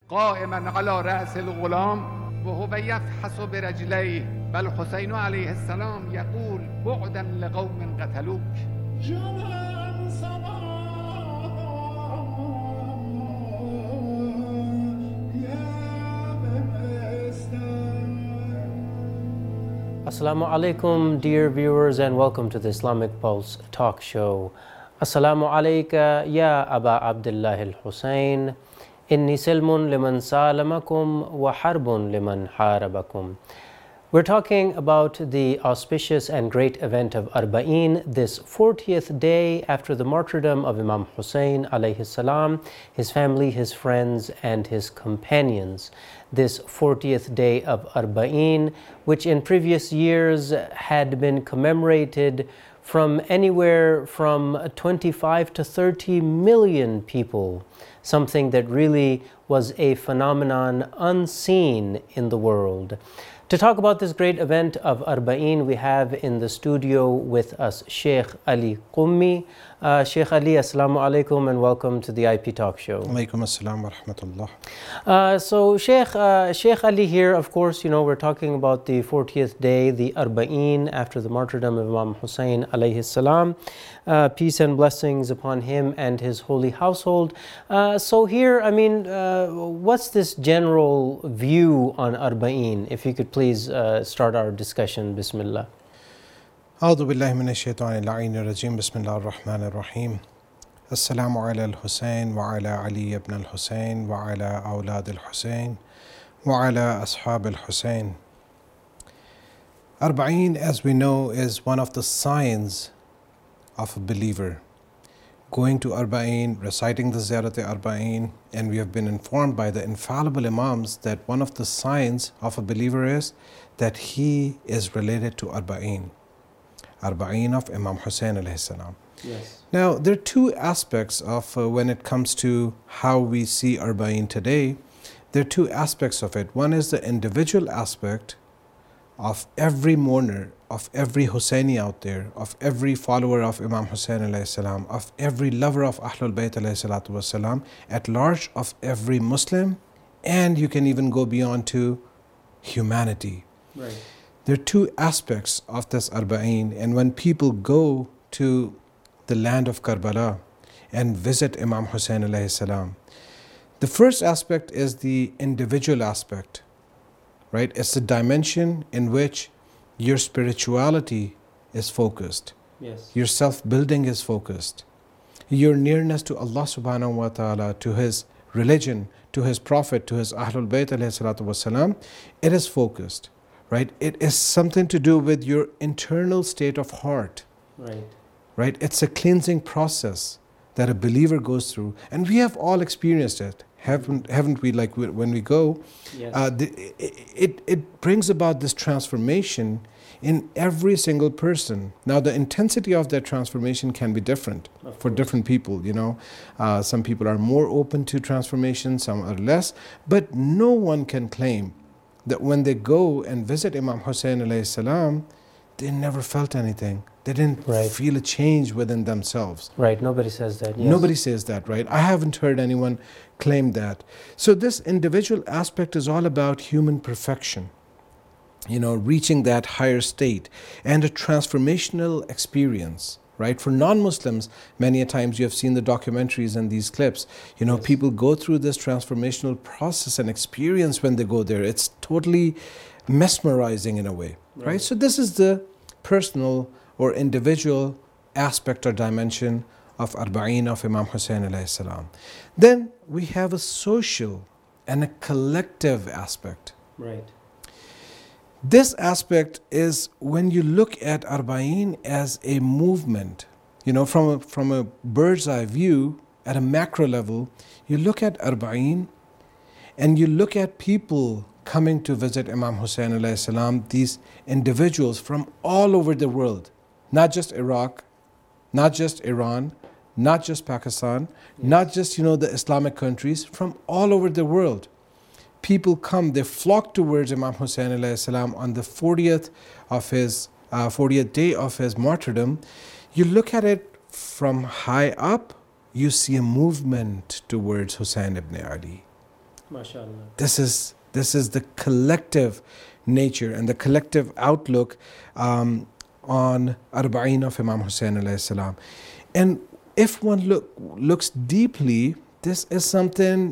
قائما على رأس الغلام وهو يفحص برجليه بل حسين عليه السلام يقول بعدا لقوم قتلوك. Assalamu alaikum, dear viewers, and welcome to the Islamic Pulse talk show. Assalamu alayka ya Aba Abdullah al-Husayn, inni silmun liman salamakum wa harbun liman harabakum. We're talking about the auspicious and great event of Arba'een, this 40th day after the martyrdom of Imam Hussein alayhi salam, his family, his friends, and his companions. This 40th day of Arba'een, which in previous years had been commemorated from anywhere from 25 to 30 million people, something that really was a phenomenon unseen in the world. To talk about this great event of Arba'een, we have in the studio with us Sheikh Ali Qummi. Sheikh Ali, Assalamu alaikum and welcome to the IP Talk Show. Alaikum assalam wa rahmatullah. So Sheikh Ali here, of course, we're talking about the 40th day, the Arba'een, after the martyrdom of Imam Hussein alayhi salam. Peace and blessings upon him and his holy household. So here, what's this general view on Arba'een? If you could please start our discussion. Bismillah. أعوذ بالله من الشيطان اللعين الرجيم بسم الله الرحمن الرحيم السلام على الحسين وعلى علي بن الحسين وعلى أولاد الحسين وعلى أصحاب الحسين. Arba'een, as we know, is one of the signs of a believer. Going to Arba'een, reciting the Ziyarat-e-Arba'een, and we have been informed by the infallible Imams that one of the signs of a believer is that he is related to Arba'een. Arba'een of Imam Hussein alayhi salam. Yes. Now, there are two aspects of when it comes to how we see Arba'een today. There are two aspects of it. One is the individual aspect of every mourner, of every Husseini out there, of every follower of Imam Hussein alayhi salam, of every lover of Ahlul Bayt alayhi salatu wasalam, at large of every Muslim, and you can even go beyond to humanity. Right. There are two aspects of this Arba'een, and when people go to the land of Karbala and visit Imam Hussein alayhi salam, the first aspect is the individual aspect, right? It's the dimension in which your spirituality is focused. Yes. Your self-building is focused. Your nearness to Allah subhanahu wa ta'ala, to His religion, to His Prophet, to His Ahlul Bayt alayhi salatu wasalam, it is focused. Right? It is something to do with your internal state of heart. Right. Right? It's a cleansing process that a believer goes through. And we have all experienced it. Haven't we? Like when we go, Yes. It brings about this transformation in every single person. Now, the intensity of that transformation can be different for different people. Some people are more open to transformation, some are less. But no one can claim that when they go and visit Imam Hussein alayhi salam, they never felt anything. They didn't feel a change within themselves. Right, nobody says that. Yes. Nobody says that, right? I haven't heard anyone claim that. So this individual aspect is all about human perfection, reaching that higher state and a transformational experience. Right? For non-Muslims, many a times you have seen the documentaries and these clips. Yes. People go through this transformational process and experience when they go there. It's totally mesmerizing in a way. Right? So this is the personal or individual aspect or dimension of Arba'een of Imam Hussein alayhi salam. Then we have a social and a collective aspect. Right. This aspect is when you look at Arba'een as a movement, from a bird's eye view, at a macro level, you look at Arba'een and you look at people coming to visit Imam Hussein alayhi salam, these individuals from all over the world, not just Iraq, not just Iran, not just Pakistan, not just, the Islamic countries, from all over the world. People come, they flock towards Imam Hussein alayhi salam on the 40th day of his martyrdom. You look at it from high up, you see a movement towards Hussein ibn Ali. MashaAllah. This is the collective nature and the collective outlook on Arba'in of Imam Hussain alayhi salam. And if one looks deeply, this is something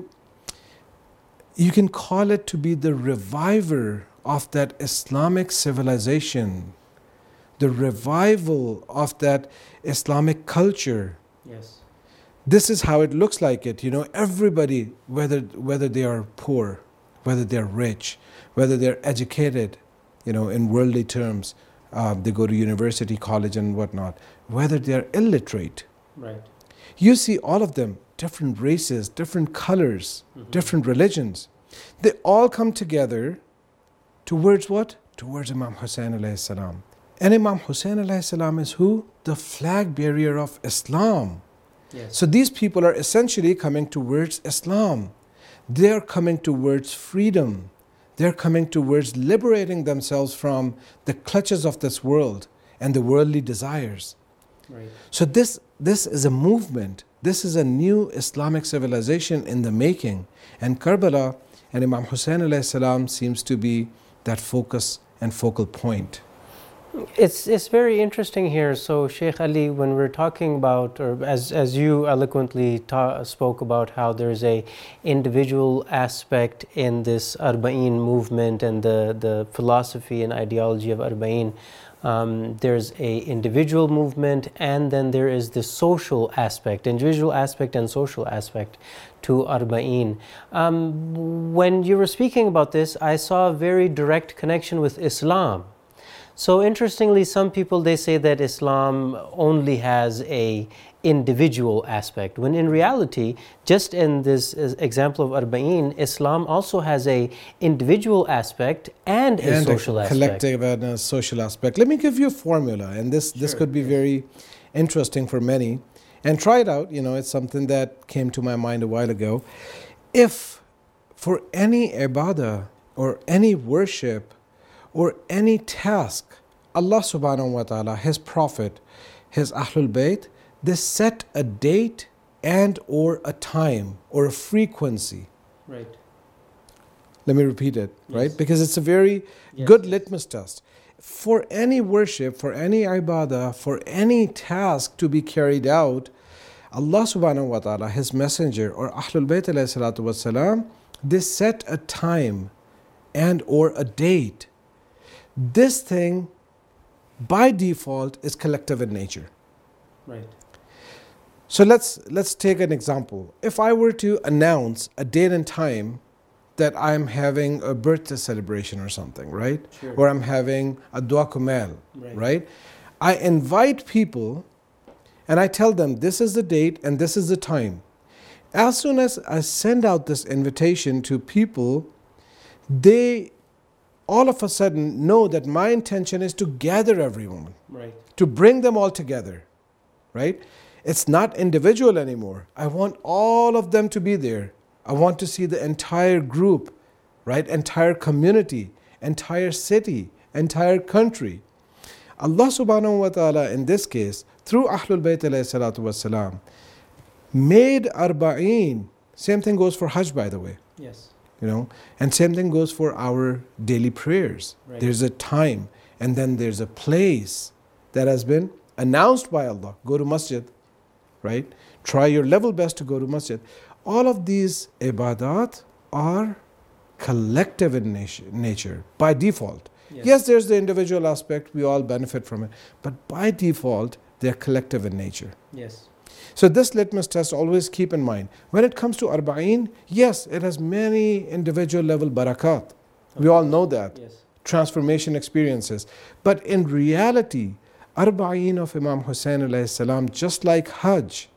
you can call it to be the reviver of that Islamic civilization, the revival of that Islamic culture. Yes. This is how it looks like it. You know, everybody, whether they are poor, whether they're rich, whether they're educated, you know, in worldly terms, they go to university, college and whatnot, whether they're illiterate. Right. You see all of them, different races, different colors, different religions. They all come together towards what? Towards Imam Hussain alayhi salam. And Imam Hussain alayhi salam is who? The flag bearer of Islam. Yes. So these people are essentially coming towards Islam. They're coming towards freedom. They're coming towards liberating themselves from the clutches of this world and the worldly desires. Right. So this is a movement. This is a new Islamic civilization in the making. And Karbala and Imam Hussain alayhi salam seems to be that focus and focal point. It's very interesting here. So Sheikh Ali, when we're talking about, or as you eloquently spoke about how there's a individual aspect in this Arba'in movement and the philosophy and ideology of Arba'in, there's a individual movement, and then there is the social aspect, individual aspect and social aspect to Arba'in. When you were speaking about this, I saw a very direct connection with Islam. So interestingly, some people, they say that Islam only has a individual aspect, when in reality, just in this example of Arba'in, Islam also has a individual aspect and a social aspect. Collective and a social aspect. Let me give you a formula, and this could be very interesting for many. And try it out, you know, it's something that came to my mind a while ago. If for any ibadah or any worship or any task, Allah subhanahu wa ta'ala, His Prophet, His Ahlul Bayt, they set a date and or a time or a frequency. Right. Let me repeat it, Yes. right? Because it's a very good litmus test. For any worship, for any ibadah, for any task to be carried out, Allah subhanahu wa ta'ala, His Messenger or Ahlul Bayt alayhi salatu wasalam, they set a time and or a date. This thing by default is collective in nature. Right. So let's take an example. If I were to announce a date and time that I'm having a birthday celebration or something, right? Sure. Or I'm having a dua kumal, Right. right? I invite people and I tell them this is the date and this is the time. As soon as I send out this invitation to people, they all of a sudden know that my intention is to gather everyone, Right. to bring them all together, right? It's not individual anymore. I want all of them to be there. I want to see the entire group, right? Entire community, entire city, entire country. Allah subhanahu wa ta'ala in this case, through Ahlul Bayt alayhi salatu wasalam, made Arba'in. Same thing goes for Hajj, by the way. Yes. You know, and same thing goes for our daily prayers. Right. There's a time and then there's a place that has been announced by Allah. Go to masjid, right? Try your level best to go to masjid. All of these ibadat are collective in nature by default. Yes, there's the individual aspect, we all benefit from it, but by default, they're collective in nature. Yes. So this litmus test, always keep in mind. When it comes to Arba'in, yes, it has many individual level barakat. We all know that. Yes. Transformation experiences. But in reality, Arba'in of Imam Hussain alayhi salam, just like Hajj,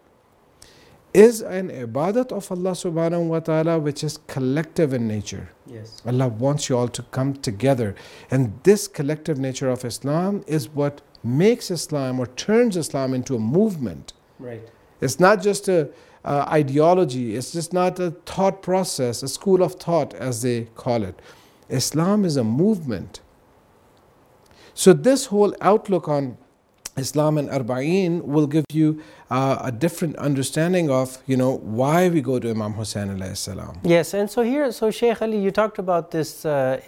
is an ibadat of Allah subhanahu wa ta'ala which is collective in nature. Yes. Allah wants you all to come together. And this collective nature of Islam is what makes Islam or turns Islam into a movement. Right. It's not just a ideology. It's just not a thought process, a school of thought as they call it. Islam is a movement. So this whole outlook on Islam and Arba'in will give you a different understanding of, why we go to Imam Hussain alayhi salam. Yes, and so Sheikh Ali, you talked about this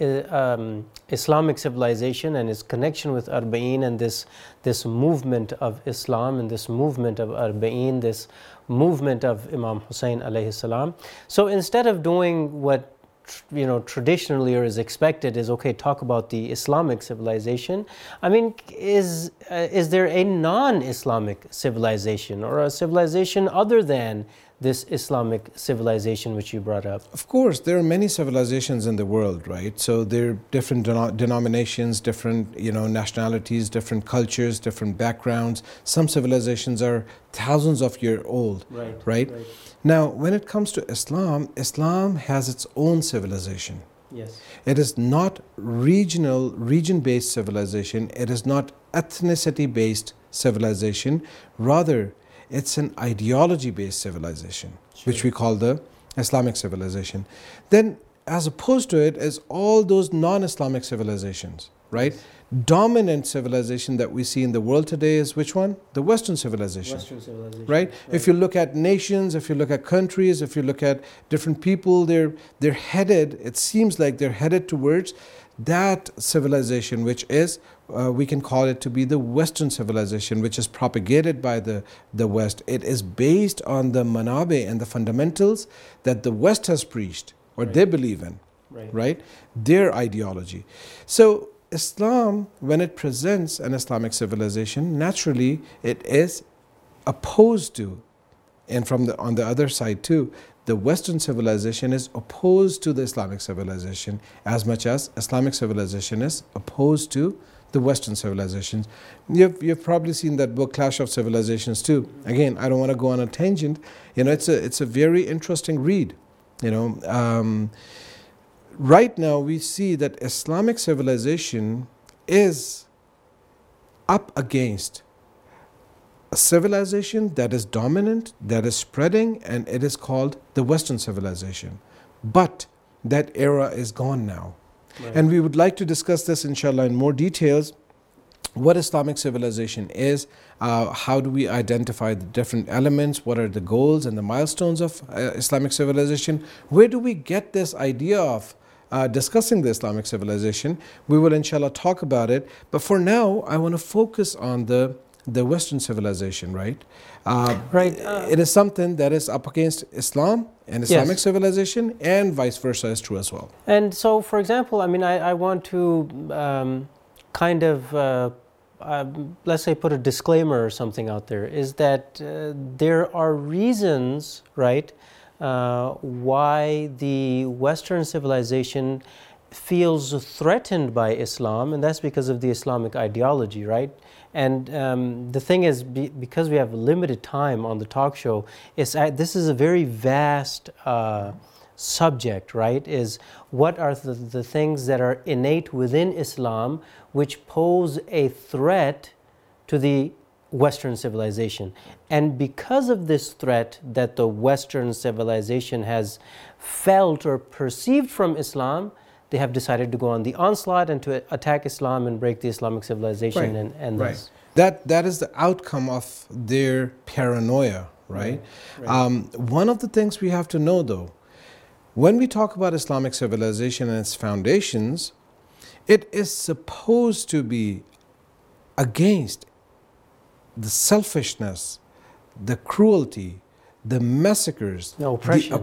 Islamic civilization and its connection with Arba'in, and this movement of Islam and this movement of Arba'in, this movement of Imam Hussain alayhi salam. So instead of doing what traditionally or is expected is, okay, talk about the Islamic civilization. I mean, is there a non-Islamic civilization or a civilization other than this Islamic civilization which you brought up? Of course, there are many civilizations in the world, right? So there are different denominations, different nationalities, different cultures, different backgrounds. Some civilizations are thousands of years old, right? Now, when it comes to Islam, Islam has its own civilization. Yes. It is not region-based civilization. It is not ethnicity-based civilization. Rather, it's an ideology-based civilization, which we call the Islamic civilization. Then, as opposed to it, is all those non-Islamic civilizations, right? Dominant civilization that we see in the world today is which one? The Western civilization. Right? If you look at nations, if you look at countries, if you look at different people, they're headed, it seems like they're headed towards that civilization, which is, we can call it to be the Western civilization, which is propagated by the West. It is based on the manabe and the fundamentals that the West has preached, or they believe in, right? Their ideology. So Islam, when it presents an Islamic civilization, naturally it is opposed to, and on the other side too, the Western civilization is opposed to the Islamic civilization as much as Islamic civilization is opposed to the Western civilizations. You've probably seen that book, Clash of Civilizations too. Again, I don't want to go on a tangent. It's a very interesting read. Right now, we see that Islamic civilization is up against a civilization that is dominant, that is spreading, and it is called the Western civilization. But that era is gone now. And we would like to discuss this, inshallah, in more details. What Islamic civilization is, how do we identify the different elements, what are the goals and the milestones of Islamic civilization, where do we get this idea of discussing the Islamic civilization. We will inshallah talk about it, but for now I want to focus on the Western civilization, right? It is something that is up against Islam and Islamic civilization, and vice versa is true as well. And so, for example, I mean, I want to let's say put a disclaimer or something out there, is that there are reasons, right, why the Western civilization feels threatened by Islam, and that's because of the Islamic ideology, right? And the thing is, because we have limited time on the talk show, this is a very vast subject, right? Is what are the things that are innate within Islam which pose a threat to the Western civilization. And because of this threat that the Western civilization has felt or perceived from Islam, they have decided to go on the onslaught and to attack Islam and break the Islamic civilization. And right. That is the outcome of their paranoia, right? One of the things we have to know, though, when we talk about Islamic civilization and its foundations, it is supposed to be against the selfishness, the cruelty, the massacres, the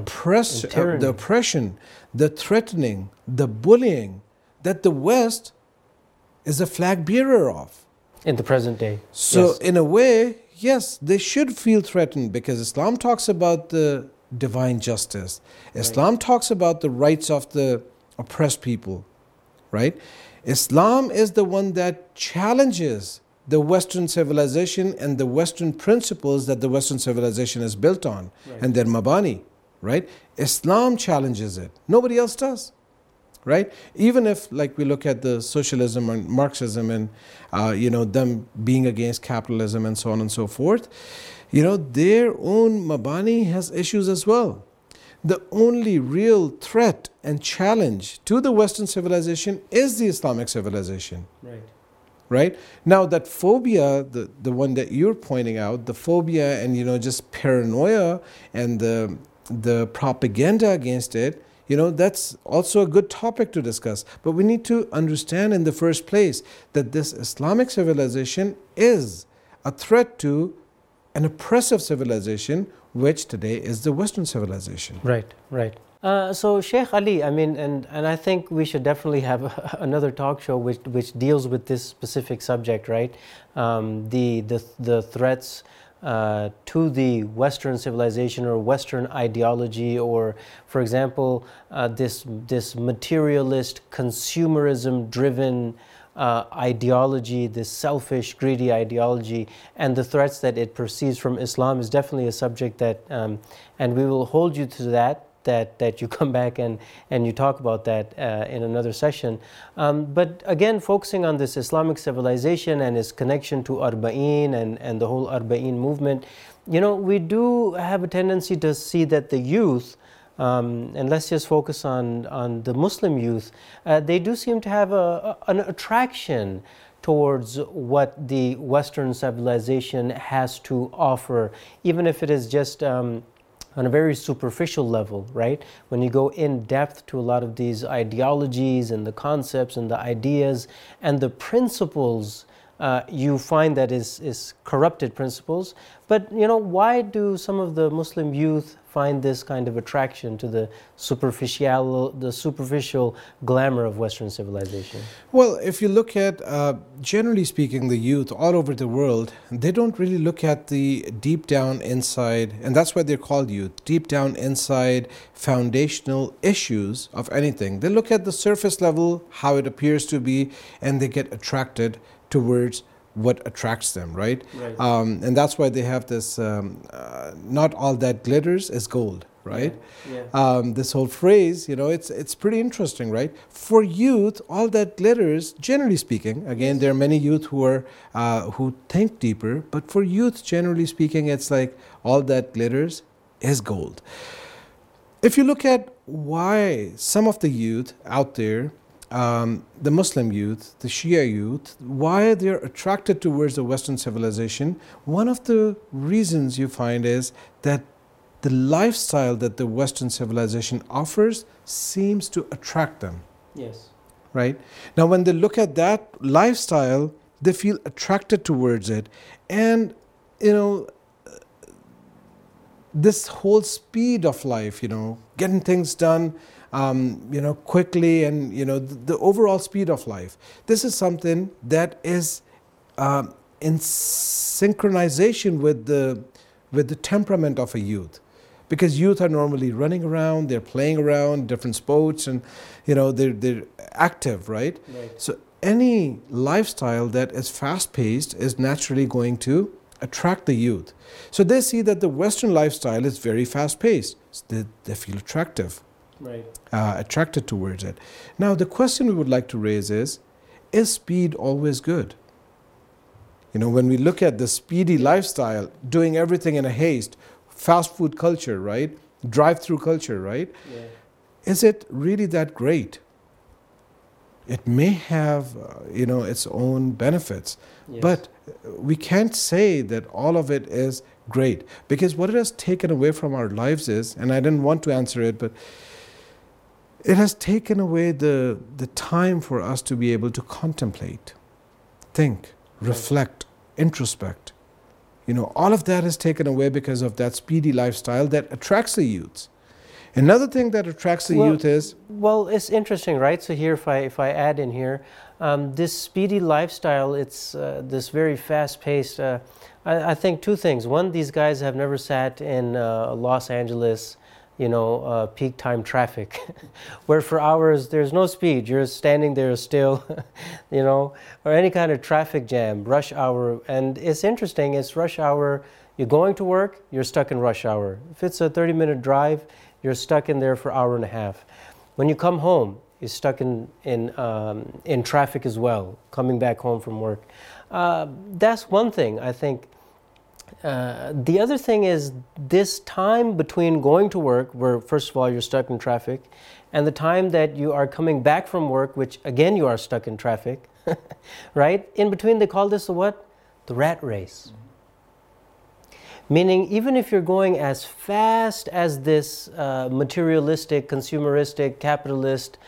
oppression, the threatening, the bullying that the West is a flag bearer of. In the present day. So in a way, yes, they should feel threatened, because Islam talks about the divine justice. Islam talks about the rights of the oppressed people, right? Islam is the one that challenges the Western civilization and the Western principles that the Western civilization is built on, and their mabani, right? Islam challenges it. Nobody else does, right? Even if, like, we look at the socialism and Marxism and, them being against capitalism and so on and so forth, their own mabani has issues as well. The only real threat and challenge to the Western civilization is the Islamic civilization. right? Now that phobia, the one that you're pointing out, the phobia and just paranoia and the propaganda against it, that's also a good topic to discuss. But we need to understand in the first place that this Islamic civilization is a threat to an oppressive civilization, which today is the Western civilization. Right, right. So Sheikh Ali, I mean, and I think we should definitely have another talk show which deals with this specific subject, right? The threats to the Western civilization or Western ideology, or, for example, this materialist, consumerism-driven ideology, this selfish, greedy ideology, and the threats that it perceives from Islam is definitely a subject that, and we will hold you to that you come back and you talk about that in another session. But again, focusing on this Islamic civilization and its connection to Arba'in and the whole Arba'in movement, we do have a tendency to see that the youth, and let's just focus on the Muslim youth, they do seem to have an attraction towards what the Western civilization has to offer, even if it is just on a very superficial level, right? When you go in depth to a lot of these ideologies and the concepts and the ideas and the principles, you find that is corrupted principles. But why do some of the Muslim youth find this kind of attraction to the superficial glamour of Western civilization? Well, if you look at, generally speaking, the youth all over the world, they don't really look at the deep down inside, and that's why they're called youth, deep down inside foundational issues of anything. They look at the surface level, how it appears to be, and they get attracted towards what attracts them, right? And that's why they have this, not all that glitters is gold, right? Yeah. This whole phrase, it's pretty interesting, right? For youth, all that glitters, generally speaking, again, there are many youth who think deeper, but for youth, generally speaking, it's like all that glitters is gold. If you look at why some of the youth out there, the Muslim youth, the Shia youth, why they're attracted towards the Western civilization, one of the reasons you find is that the lifestyle that the Western civilization offers seems to attract them. Yes. Right? Now, when they look at that lifestyle, they feel attracted towards it. And, this whole speed of life, getting things done, quickly, and the overall speed of life. This is something that is in synchronization with the temperament of a youth, because youth are normally running around, they're playing around different sports, and they're active, right? So any lifestyle that is fast-paced is naturally going to attract the youth. So they see that the Western lifestyle is very fast-paced. So they feel attractive. Right. Attracted towards it. Now, the question we would like to raise is speed always good? When we look at the speedy lifestyle, doing everything in a haste, fast food culture, right? Drive-through culture, right? Yeah. Is it really that great? It may have, its own benefits, Yes. but we can't say that all of it is great, because what it has taken away from our lives is, and I didn't want to answer it, but it has taken away the time for us to be able to contemplate, think, reflect, introspect. All of that is taken away because of that speedy lifestyle that attracts the youths. Another thing that attracts the youth is... Well, it's interesting, right? So here, if I add in here, this speedy lifestyle, it's this very fast-paced... I think two things. One, these guys have never sat in Los Angeles, peak time traffic, where for hours there's no speed. You're standing there still, or any kind of traffic jam, rush hour. And it's interesting, it's rush hour. You're going to work, you're stuck in rush hour. If it's a 30-minute drive, you're stuck in there for an hour and a half. When you come home, you're stuck in traffic as well, coming back home from work. That's one thing, I think. The other thing is this time between going to work, where first of all you're stuck in traffic, and the time that you are coming back from work, which again you are stuck in traffic, right? In between they call this the what? The rat race. Meaning even if you're going as fast as this materialistic, consumeristic, capitalist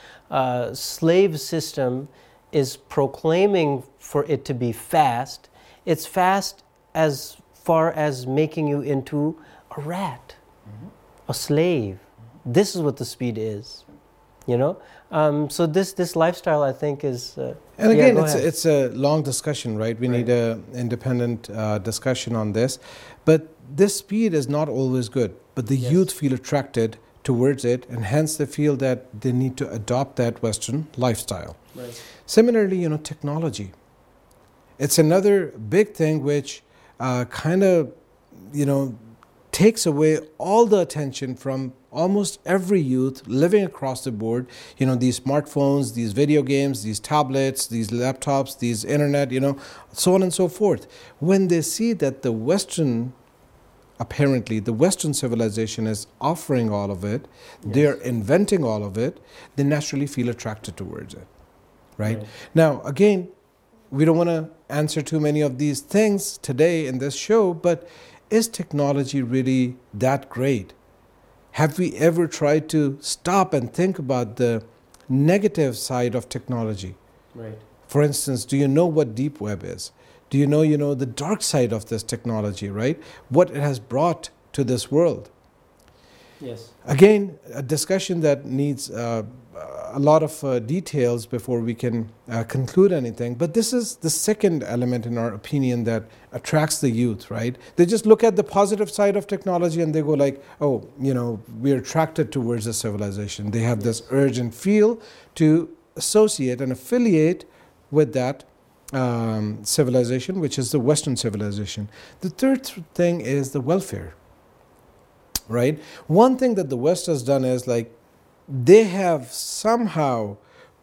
slave system is proclaiming for it to be fast, it's fast as far as making you into a rat, a slave. This is what the speed is, you know. So this lifestyle, I think, is. And again, it's a long discussion, right? We need an independent discussion on this, but this speed is not always good. But the youth feel attracted towards it, and hence they feel that they need to adopt that Western lifestyle. Right. Similarly, you know, technology. It's another big thing which kind of, you know, takes away all the attention from almost every youth living across the board. You know, these smartphones, these video games, these tablets, these laptops, these internet, you know, so on and so forth. When they see that the Western, apparently the Western civilization is offering all of it, they're inventing all of it, they naturally feel attracted towards it, right? Now, again, we don't want to answer too many of these things today in this show, but is technology really that great? Have we ever tried to stop and think about the negative side of technology? Right. For instance, do you know what deep web is? Do you know the dark side of this technology, right? What it has brought to this world? Yes. Again, a discussion that needs a lot of details before we can conclude anything. But this is the second element, in our opinion, that attracts the youth, right? They just look at the positive side of technology and they go like, oh, you know, we're attracted towards the civilization. They have this urge and feel to associate and affiliate with that civilization, which is the Western civilization. The third thing is the welfare, right? One thing that the West has done is like, they have somehow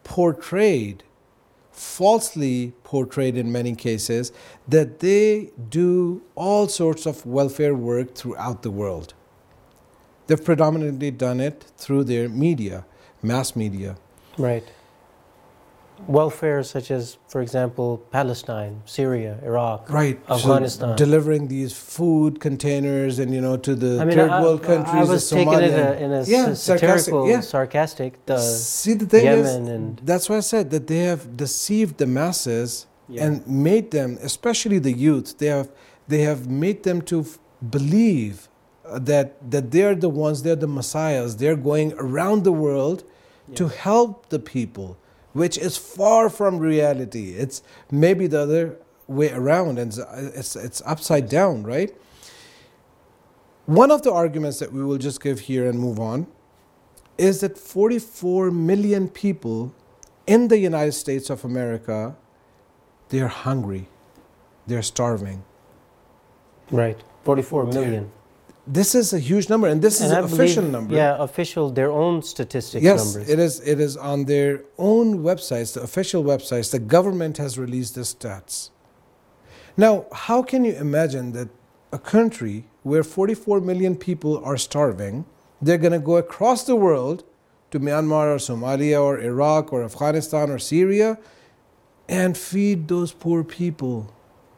falsely portrayed in many cases, that they do all sorts of welfare work throughout the world. They've predominantly done it through their media, mass media. Right. Welfare such as, for example, Palestine, Syria, Iraq, Afghanistan. So delivering these food containers and, you know, to the third world countries. I was taking it in a satirical, sarcastic. See, the thing Yemen is, and that's why I said that they have deceived the masses and made them, especially the youth, they have made them to believe that they are the ones, they're the messiahs. They're going around the world to help the people, which is far from reality. It's maybe the other way around, and it's upside down, right? One of the arguments that we will just give here and move on is that 44 million people in the United States of America, they're hungry, they're starving. Right, 44 million. This is a huge number, and this is an official number. Yeah, official, their own statistics numbers. Yes, it is on their own websites, the official websites. The government has released the stats. Now, how can you imagine that a country where 44 million people are starving, they're going to go across the world to Myanmar or Somalia or Iraq or Afghanistan or Syria and feed those poor people?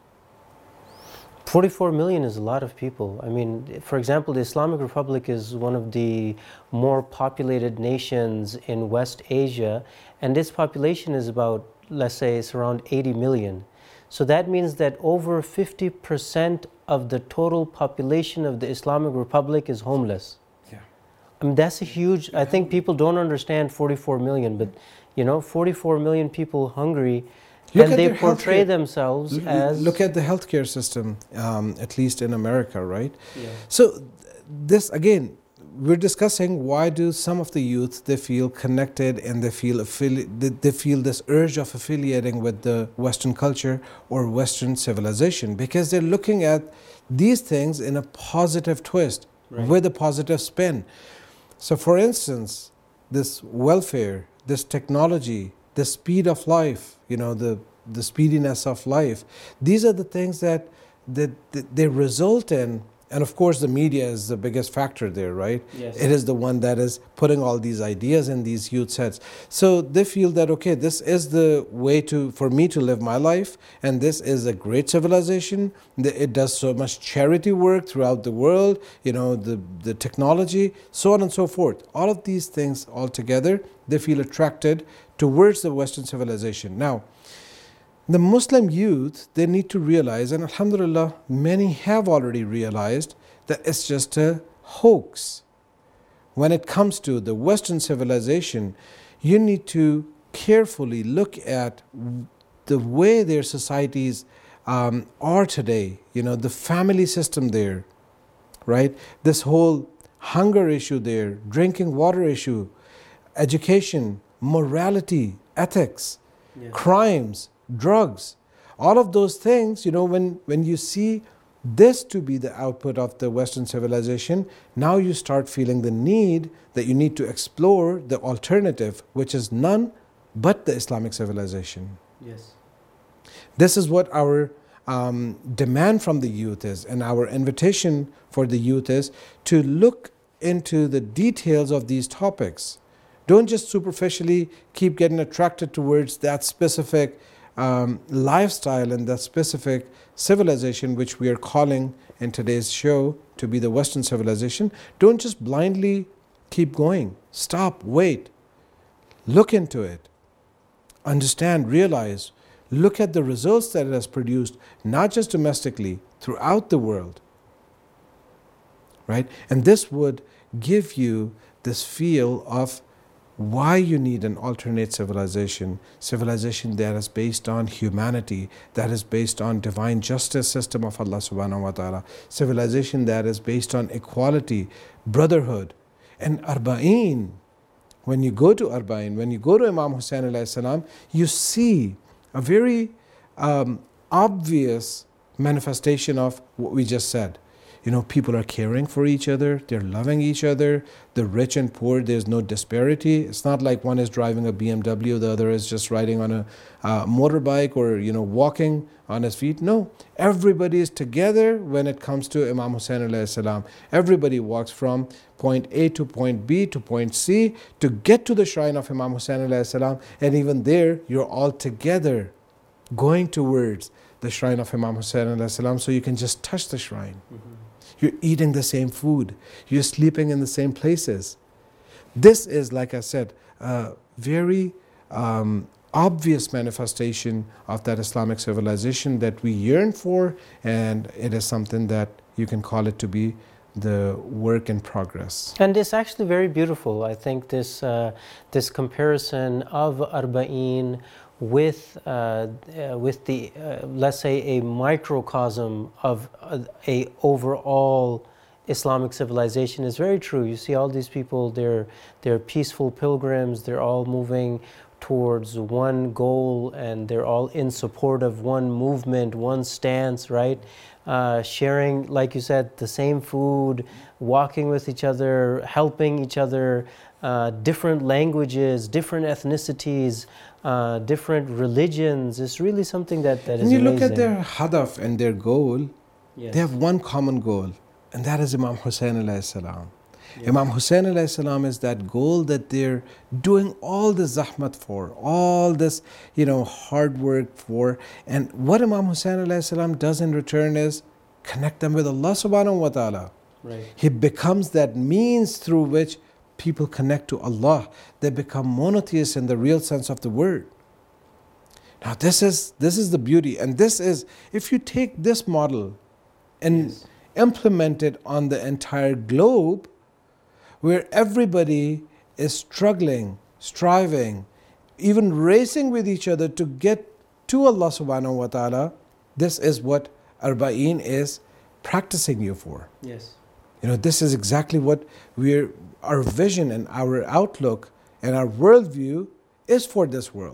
44 million is a lot of people. I mean, for example, the Islamic Republic is one of the more populated nations in West Asia, and its population is about, let's say, it's around 80 million. So that means that over 50% of the total population of the Islamic Republic is homeless. Yeah. I mean, that's a huge, I think people don't understand 44 million, but, you know, 44 million people hungry. And they portray themselves as... Look at the healthcare system, at least in America, right? Yeah. So this, again, we're discussing why do some of the youth, they feel connected and they feel this urge of affiliating with the Western culture or Western civilization, because they're looking at these things in a positive twist, with a positive spin. So for instance, this welfare, this technology, the speed of life, you know, the speediness of life. These are the things that they result in, and of course the media is the biggest factor there, right? Yes. It is the one that is putting all these ideas in these youth heads. So they feel that, okay, this is the way for me to live my life, and this is a great civilization. It does so much charity work throughout the world, the technology, so on and so forth. All of these things all together, they feel attracted towards the Western civilization. Now, the Muslim youth, they need to realize, and alhamdulillah, many have already realized, that it's just a hoax. When it comes to the Western civilization, you need to carefully look at the way their societies are today, the family system there, right? This whole hunger issue there, drinking water issue, education, morality, ethics, crimes, drugs, all of those things, when you see this to be the output of the Western civilization, now you start feeling the need that you need to explore the alternative, which is none but the Islamic civilization. Yes. This is what our demand from the youth is, and our invitation for the youth is to look into the details of these topics. Don't just superficially keep getting attracted towards that specific lifestyle and that specific civilization, which we are calling in today's show to be the Western civilization. Don't just blindly keep going. Stop, wait, look into it, understand, realize, look at the results that it has produced, not just domestically, throughout the world, right? And this would give you this feel of why you need an alternate civilization that is based on humanity, that is based on divine justice system of Allah subhanahu wa ta'ala, civilization that is based on equality, brotherhood. And Arba'in, when you go to Arba'in, when you go to Imam Hussain alayhi salam, you see a very obvious manifestation of what we just said. People are caring for each other, they're loving each other, the rich and poor, there's no disparity. It's not like one is driving a BMW, the other is just riding on a motorbike or walking on his feet. No, everybody is together when it comes to Imam Hussain alayhi salam. Everybody walks from point A to point B to point C to get to the shrine of Imam Hussain alayhi salam, and even there you're all together going towards the shrine of Imam Hussain alayhi salam, so you can just touch the shrine. Mm-hmm. You're eating the same food. You're sleeping in the same places. This is, like I said, a very obvious manifestation of that Islamic civilization that we yearn for, and it is something that you can call it to be the work in progress. And it's actually very beautiful. I think this comparison of Arba'in with the let's say a microcosm of a overall Islamic civilization is very true. You see all these people, they're peaceful pilgrims, they're all moving towards one goal, and they're all in support of one movement, one stance, right? Sharing, like you said, the same food, walking with each other, helping each other, different languages, different ethnicities, different religions. It's really something that is amazing. When you look at their hadaf and their goal, yes, they have one common goal, and that is Imam Hussain alayhi salam. Yes. Imam Hussain alayhi salam is that goal that they're doing all the zahmat for, all this hard work for. And what Imam Hussain alayhi salam does in return is connect them with Allah subhanahu wa ta'ala. Right. He becomes that means through which people connect to Allah. They become monotheists in the real sense of the word. Now this is the beauty, and this is, if you take this model and Yes, implement it on the entire globe, where everybody is struggling, striving, even racing with each other to get to Allah subhanahu wa ta'ala, this is what Arba'in is practicing you for. yes, This is exactly what our vision and our outlook and our worldview is for this world.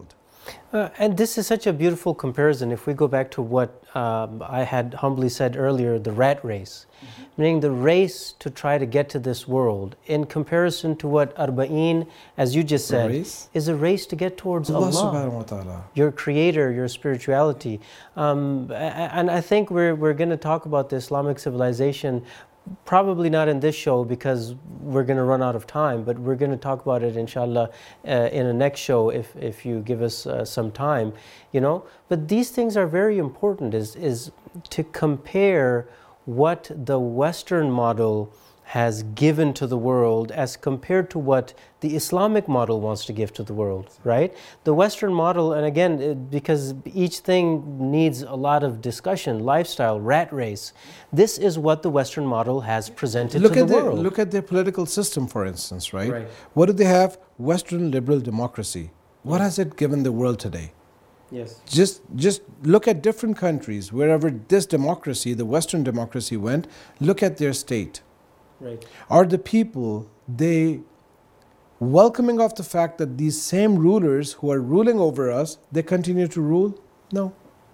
And this is such a beautiful comparison. If we go back to what I had humbly said earlier, the rat race, meaning the race to try to get to this world, in comparison to what Arba'een, as you just said, is a race to get towards Allah subhanahu wa ta'ala, your creator, your spirituality. And I think we're going to talk about the Islamic civilization, probably not in this show because we're going to run out of time, but we're going to talk about it inshallah in a next show if you give us some time, you know. But these things are very important, is to compare what the Western model has given to the world as compared to what the Islamic model wants to give to the world, right? The Western model, and again, because each thing needs a lot of discussion, lifestyle, rat race, this is what the Western model has presented to the world. Look at their political system, for instance, right? Right. What do they have? Western liberal democracy. What has it given the world today? Yes. Just look at different countries, wherever this democracy, the Western democracy went, look at their state. Right. Are the people, they welcoming of the fact that these same rulers who are ruling over us, they continue to rule? No.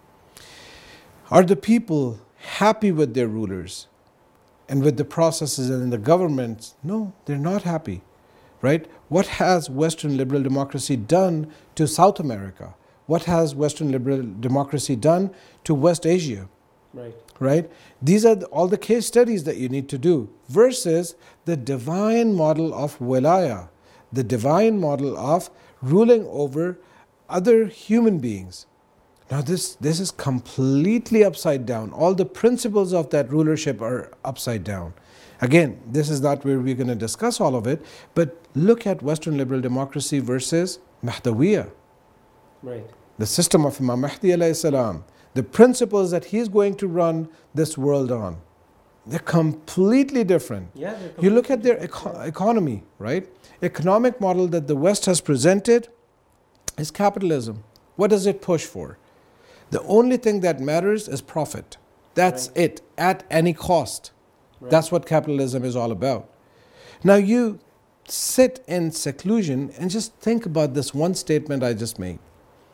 Are the people happy with their rulers and with the processes and in the governments? No, they're not happy, right? What has Western liberal democracy done to South America? What has Western liberal democracy done to West Asia? Right. Right? These are all the case studies that you need to do, versus the divine model of wilaya, the divine model of ruling over other human beings. Now this is completely upside down. All the principles of that rulership are upside down. Again, this is not where we're going to discuss all of it, but look at Western liberal democracy versus Mahdawiya. Right. The system of Imam Mahdi alayhi salam, the principles that he's going to run this world on, they're completely different. Yeah, you look at their economy, right? Economic model that the West has presented is capitalism. What does it push for? The only thing that matters is profit. That's Right. it, at any cost. Right. That's what capitalism is all about. Now you sit in seclusion and just think about this one statement I just made.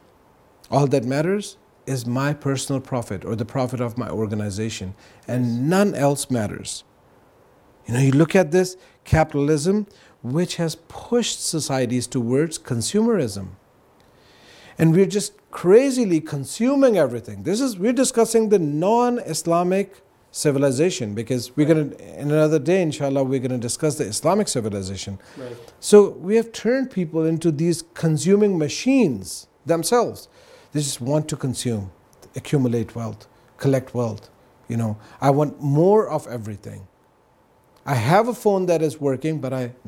All that matters is my personal profit or the profit of my organization, and none else matters. You know, you look at this capitalism, which has pushed societies towards consumerism. And we're just crazily consuming everything. We're discussing the non-Islamic civilization, because we're going to, in another day, inshallah, we're going to discuss the Islamic civilization. Right. So we have turned people into these consuming machines themselves. They just want to consume, accumulate wealth, collect wealth. You know, I want more of everything. I have a phone that is working, but I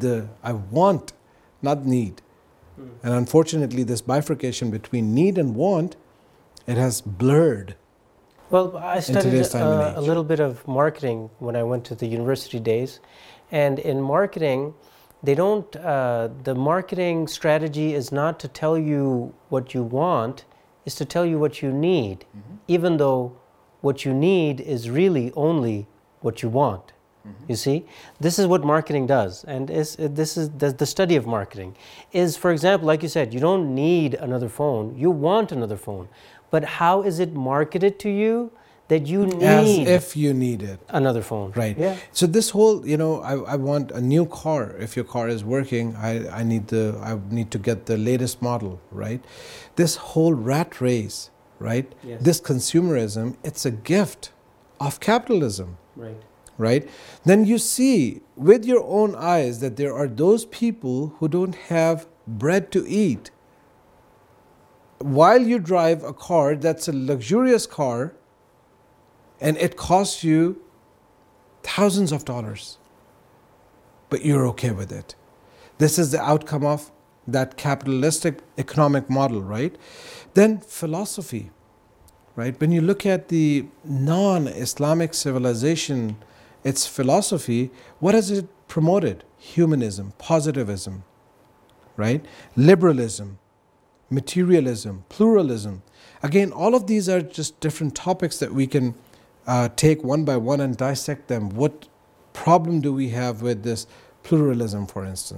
want, not need. And unfortunately, this bifurcation between need and want, it has blurred. Well, I studied today's time and a age. little bit of marketing when I went to the university days. And in marketing, they don't, the marketing strategy is not to tell you what you want, it's to tell you what you need, even though what you need is really only what you want. You see, this is what marketing does, and this is the study of marketing. Is, for example, like you said, you don't need another phone, you want another phone. But how is it marketed to you that you need As if you need it. another phone? Right. Yeah. So this whole, you know, I want a new car. If your car is working, I need to get the latest model, right? This whole rat race, right? Yes. This consumerism, it's a gift of capitalism, Right. right? Then you see with your own eyes that there are those people who don't have bread to eat. While you drive a car that's a luxurious car, and it costs you thousands of dollars, but you're okay with it. This is the outcome of that capitalistic economic model, right? Then philosophy, right? When you look at the non-Islamic civilization, its philosophy, what has it promoted? Humanism, positivism, right? Liberalism, materialism, pluralism. Again, all of these are just different topics that we can take one by one and dissect them. What problem do we have with this pluralism, for instance?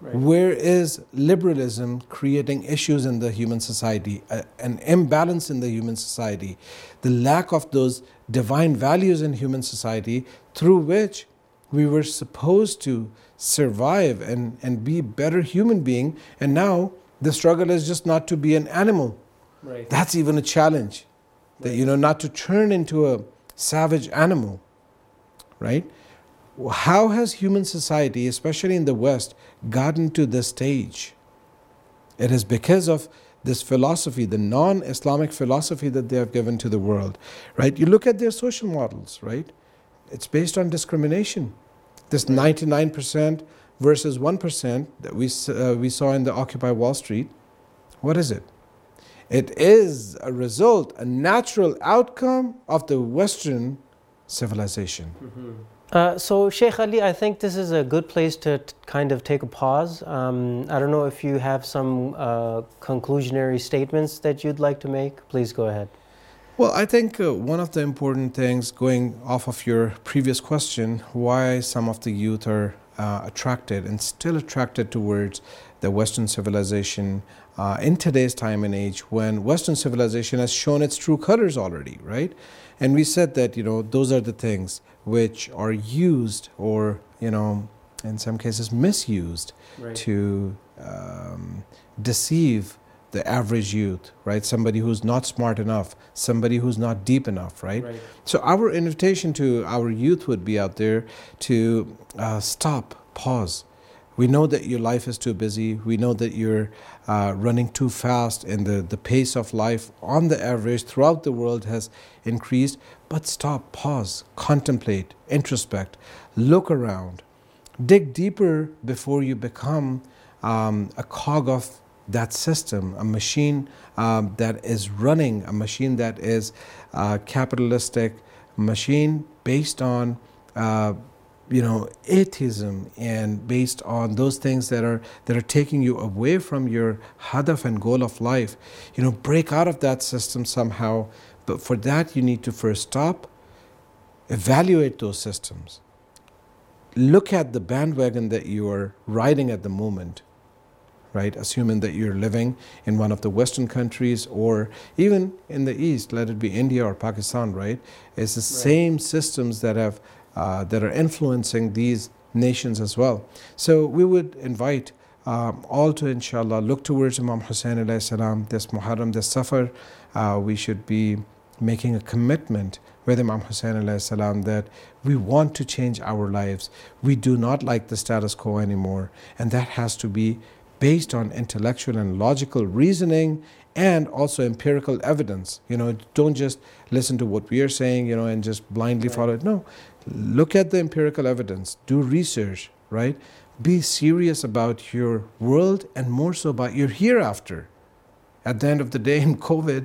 Right. Where is liberalism creating issues in the human society, an imbalance in the human society, the lack of those divine values in human society through which we were supposed to survive and be better human being, and now the struggle is just not to be an animal. Right. That's even a challenge. That, not to turn into a savage animal, right? How has human society, especially in the West, gotten to this stage? It is because of this philosophy, the non-Islamic philosophy that they have given to the world, right? You look at their social models, right? It's based on discrimination. This 99% versus 1% that we saw in the Occupy Wall Street, what is it? It is a result, a natural outcome of the Western civilization. So Sheikh Ali, I think this is a good place to kind of take a pause. I don't know if you have some conclusionary statements that you'd like to make. Please go ahead. Well, I think one of the important things, going off of your previous question, why some of the youth are attracted and still attracted towards the Western civilization in today's time and age, when Western civilization has shown its true colors already, right? And we said that, those are the things which are used or, in some cases misused, Right. to deceive the average youth, right? Somebody who's not smart enough, somebody who's not deep enough, right? Right. So our invitation to our youth would be out there to stop, pause. We know that your life is too busy. We know that you're running too fast, and the pace of life on the average throughout the world has increased. But stop, pause, contemplate, introspect, look around, dig deeper before you become a cog of that system, a machine that is running, a machine that is capitalistic, machine based on atheism, and based on those things that are taking you away from your hadaf and goal of life. Break out of that system somehow. But for that, you need to first stop, evaluate those systems, look at the bandwagon that you are riding at the moment, right? Assuming that you're living in one of the Western countries, or even in the East, let it be India or Pakistan, right? It's the same systems that have that are influencing these nations as well. So we would invite all to, inshallah, look towards Imam Hussein alayhi salam. This Muharram, this Safar, we should be making a commitment with Imam Hussein alayhi salam that we want to change our lives. We do not like the status quo anymore, and that has to be based on intellectual and logical reasoning, and also empirical evidence. Don't just listen to what we are saying, and just blindly follow it. No, look at the empirical evidence, do research, right? Be serious about your world, and more so about your hereafter. At the end of the day, in COVID,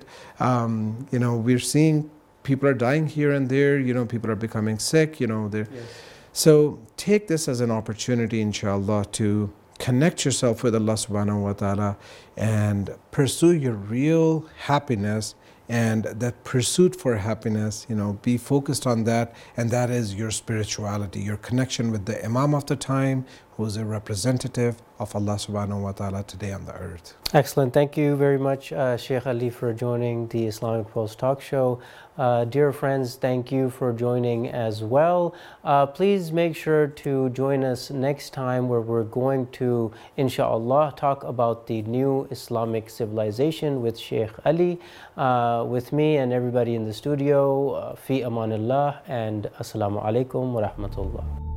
we're seeing people are dying here and there, people are becoming sick, Yes. So take this as an opportunity, inshallah, to connect yourself with Allah subhanahu wa ta'ala and pursue your real happiness. And that pursuit for happiness, be focused on that, and that is your spirituality, your connection with the Imam of the time, who is a representative of Allah subhanahu wa ta'ala today on the earth. Excellent. Thank you very much, Sheikh Ali, for joining the Islamic Pulse Talk Show. Dear friends, thank you for joining as well. Please make sure to join us next time, where we're going to, inshallah, talk about the new Islamic civilization with Sheikh Ali, with me and everybody in the studio. Fi amanillah, and assalamu alaikum wa rahmatullah.